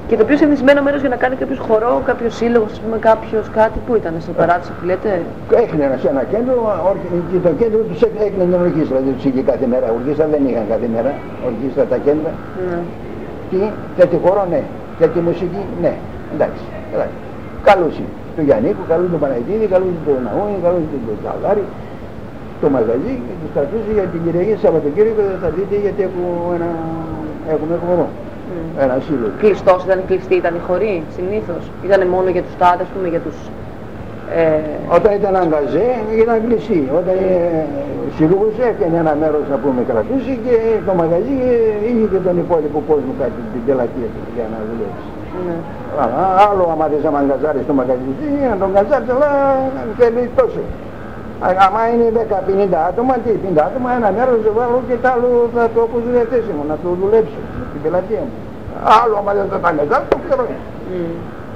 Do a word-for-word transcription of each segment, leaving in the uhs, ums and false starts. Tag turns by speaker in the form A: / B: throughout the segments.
A: Και το πιο συνηθισμένο μέρος για να κάνει κάποιος χορό, κάποιος σύλλογος, ας πούμε, κάποιος κάτι, πού ήταν, στο παράδεισο που λέτε?
B: Έκλεινε σε ένα κέντρο, και το κέντρο τους έκλεινε την ορχήστρα, δηλαδή τους είχε κάθε μέρα. Ορχήστρα δεν είχαν κάθε μέρα, ορχήστρα τα κέντρα.
A: Ναι.
B: Τι, τέτοιο χορό, ναι. Τέτοια μουσική, ναι. Εντάξει. εντάξει. Καλούσε τον Γιαννίκο, καλούσε τον Παναγιτίδη, καλούσε τον Ναούνι, καλούσε τον Τσαλάρη, το μαγαζί και τους κρατούσε για την Κυριακή, Σαββατοκύριακο θα δείτε γιατί έχουμε ένα, έχουμε χορό. Mm. Ένα σύλλογο.
A: Κλειστός ήταν, κλειστή ήταν η χορή, συνήθως. Ήταν μόνο για τους τάδες, ας πούμε, για τους... Ε...
B: Όταν ήταν αγκαζέ ήταν κλειστή. Όταν ε, σύλλογος έκανε ένα μέρος να πούμε κρατούσε και το μαγαζί είχε και τον υπόλοιπο κόσμο κάτι την πελατεία του για να δουλέψει.
A: Ναι.
B: Αλλά άλλο άμα δεν σε μαγκαζάρει στο μαγαζί, να τον καζάρεις, αλλά θέλει τόσο. Άμα είναι δέκα πενήντα άτομα, τι πενήντα άτομα, ένα μέρος δεν βάλω και τ' άλλο θα το έχω διαθέσιμο, να το δουλέψω στην πελατεία μου. Άλλο άμα δεν θα τα αγκαζάρει, το ξέρω. Mm.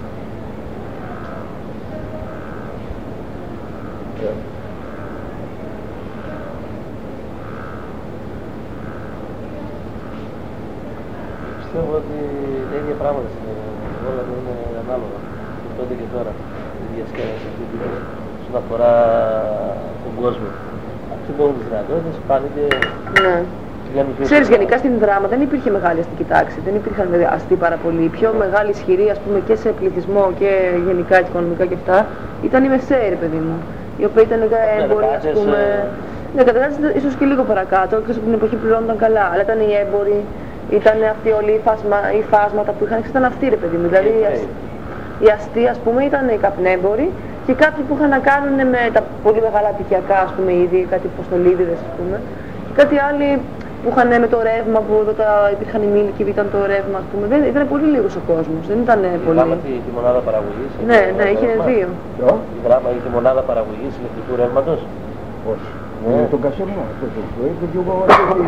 C: Πιστεύω ότι τα ίδια πράγματα όλα δεν είναι ανάλογα και τότε και τώρα η διασκέδαση αυτή που όσον αφορά τον κόσμο. Αυτοί που έχουν τις δυνατότητες πάνε και...
A: Ναι. Ξέρεις, γενικά στην δράμα δεν υπήρχε μεγάλη αστική τάξη, δεν υπήρχαν αστεί πάρα πολύ. Η πιο μεγάλη ισχυρή, ας πούμε, και σε πληθυσμό και γενικά οικονομικά και αυτά ήταν η μεσαίη, ρε παιδί μου. Η οποία ήταν έμποροι, ας πούμε. Ναι, καταρχάς ίσως και λίγο παρακάτω, εκτός από την εποχή που πληρώνονταν καλά. Αλλά ήταν οι έμποροι, ήταν αυτοί όλοι οι, φάσμα, οι φάσματα που είχαν, ήταν αυτοί, ρε παιδί μου. Δηλαδή οι αστεί, ας πούμε, ήταν οι καπνέμποροι και κάποιοι που είχαν να κάνουν με τα πολύ μεγάλα απικιακά, ας πούμε, ήδη, κάτι ποστολίδιδες, ας πούμε. Και κάτι άλλοι που είχαν με το ρεύμα, που εδώ τα, υπήρχαν οι μήλικοι, ήταν το ρεύμα, ας πούμε. Δεν, ήταν πολύ λίγος ο κόσμος, δεν ήταν πολύ...
C: Δράμα τη, τη μονάδα παραγωγής.
A: Ναι, ναι, είχε δύο.
C: Η Δράμα είχε τη μονάδα παραγωγής ηλεκτρικού ρεύματος.
B: Όχι. Ναι. Τον Κασερμό, αυτό το είχε και εγώ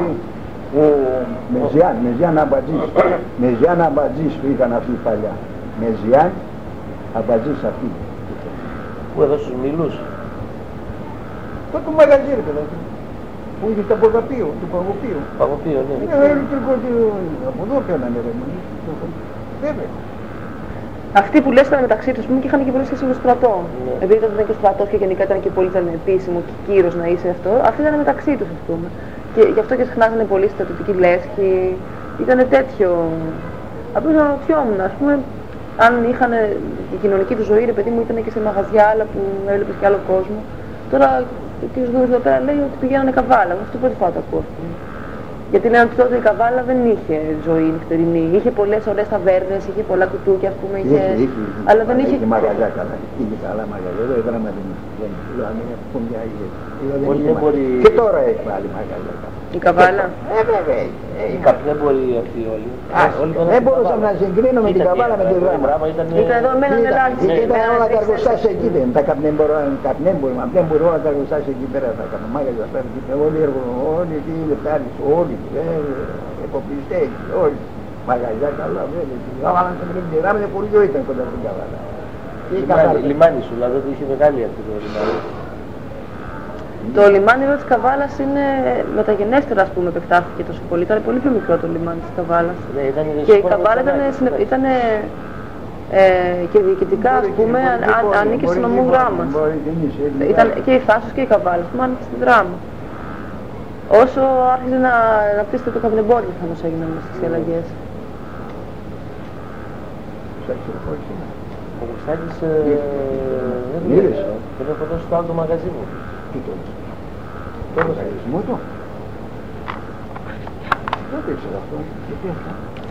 B: Μεζιάν, Μεζιάν Αμπατζής. Μεζιάν Αμπατζής που είχαν αυτοί παλιά. Μεζιάν Αμπατζής αυτοί.
C: Πού εδώ στους Μήλους.
B: Το το μαγαζί, ρε παιδί. Που είχε στα Ποδαπείο, του Παγωπείου.
C: Παγωπείο, ναι.
B: Είναι ηλεκτρικό, από εδώ πέρανε ρε. Βέβαια.
A: Αυτοί που λες ήταν μεταξύ τους και είχαν και πολύ σχέση με το στρατό. Ναι. Επειδή ήταν και ο στρατός και γενικά ήταν και πολύ ήταν επίσημο και κύρος να είσαι αυτό, αυτοί ήταν μεταξύ τους, ας πούμε. Και γι' αυτό και συχνά ήταν πολύ στρατιωτική λέσχη. Ήταν τέτοιο. Απλώς αναρωτιόμουν, ας πούμε, αν είχαν η κοινωνική του ζωή, ρε παιδί μου, ήταν και σε μαγαζιά άλλα που έβλεπες και άλλο κόσμο. Τώρα ο κ. Δούρης εδώ πέρα λέει ότι πηγαίνανε καβάλα. Αυτό πρώτη φορά το ακούω. Γιατί λένε ότι τότε η καβάλα δεν είχε ζωή νυχτερινή. Είχε πολλές ωραίες ταβέρνες, είχε πολλά κουτούκια, ας πούμε. Είχε...
B: Είχε, είχε,
A: αλλά δεν είχε...
B: Είχε μαγαζιά καλά. Είχε καλά μαγαζιά. Εδώ η Δράμα δεν είχε. Και τώρα έχει πάλι μαγαζιά.
A: Η καβάλα.
B: Ε, βέβαια.
C: Οι καπνέμποροι αυτοί όλοι.
B: Δεν μπορούσα να συγκρίνω με την καβάλα με τη Δράμα.
A: Ήταν εδώ μέναν ελάχιστοι.
B: Ήταν όλα τα εργοστάσια εκεί. Τα καπνέμποροι, όλα τα εργοστάσια εκεί πέρα. Τα καπνομάγαζια αυτά. Όλοι οι εκεί λεπτάρεις, όλοι. Εποπλιστές, όλοι. Μαγαζιά καλά, βέβαια. Καβάλα με την Δράμα είναι πολύ ζωή ήταν κοντά στην καβάλα.
C: Λιμάνι σου, δηλαδή είχε μεγάλη αυτή το λιμάνι.
A: Το λιμάνι εδώ της Καβάλας είναι μεταγενέστερα, ας πούμε, επεκτάθηκε τόσο πολύ. Ήταν πολύ πιο μικρό το λιμάνι της Καβάλας.
C: Ναι, ήταν
A: και η Καβάλα ήταν, ήταν ε, και διοικητικά, ας πούμε, αν, ανήκε στον νομό Δράμας. Ήταν και η Θάσος και η Καβάλα, ας πούμε, ανήκε στην Δράμα. Όσο άρχισε να αναπτύσσεται το καπνεμπόριο, προφανώς έγιναν στις αλλαγές.
C: Ο Χρυστάκης δεν μίλησε. Πρέπει να δώσει το άλλο το μαγαζί μου.
B: Τι το λες.
C: Το μαγαζί
B: μου το. Δεν το ήξερα αυτό. Γιατί αυτό.